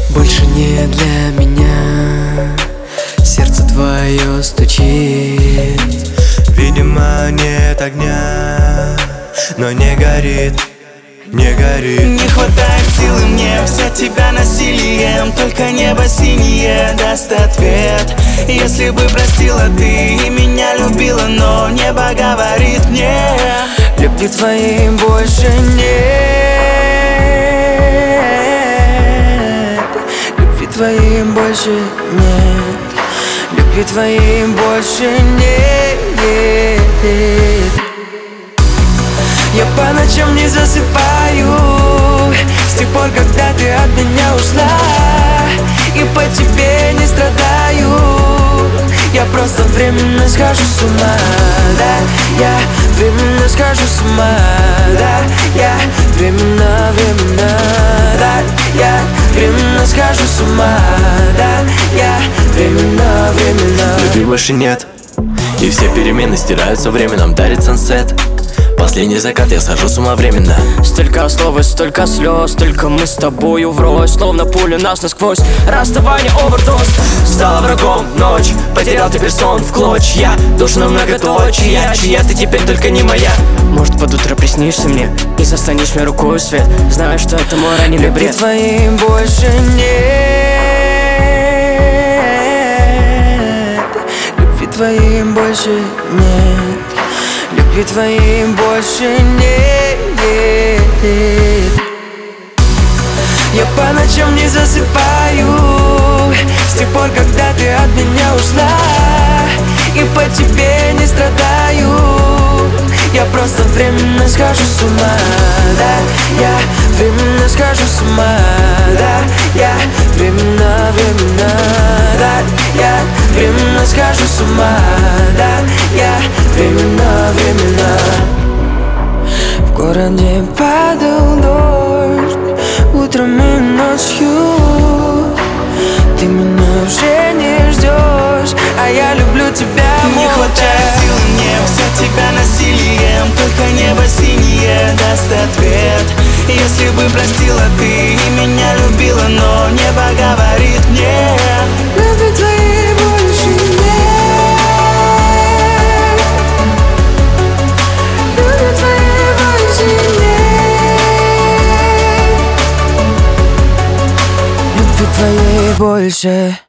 Больше не для меня сердце твое стучит. Видимо, нет огня, но не горит, не горит. Не хватает силы мне взять тебя насилием, только небо синее даст ответ. Если бы простила ты и меня любила, но небо говорит мне: любви твоей больше нет. Любви твоей больше нет. Любви твоей больше нет. Я по ночам не засыпаю с тех пор, когда ты от меня ушла. И по тебе не страдаю. Я просто временно схожу с ума, да. Я временно схожу с ума, да. Я временно, да. Я временно схожу с ума, да. Я временно. Любви больше нет, и все перемены стираются временем, дарит сансет. Последний закат, я схожу с ума временно. Столько слов и столько слез, только мы с тобою врозь. Словно пуля нас насквозь, расставание, овердоз. Стала врагом ночь, потерял теперь сон в клочья. Душа на многоточие, чья ты теперь только не моя. Может, под утро приснишься мне и застанешь мне рукой свет. Знаю, что это мой раненый бред. Любви твоей больше нет. Любви твоей больше нет. Любви твоей больше нет. Я по ночам не засыпаю с тех пор, когда ты от меня ушла. И по тебе не страдаю. Я просто временно схожу с ума, да. Я временно схожу с ума, да. Я временно, да. Я временно схожу с ума, да. Я временно. В городе падал дождь утром и ночью. Ты меня уже не ждешь, а я люблю тебя. Не хватает сил мне взять тебя насилием, только небо синее даст ответ. Если бы простила ты и меня любила, но небо говорит мне: любви твоей больше нет. Любви твоей больше нет. Любви твоей больше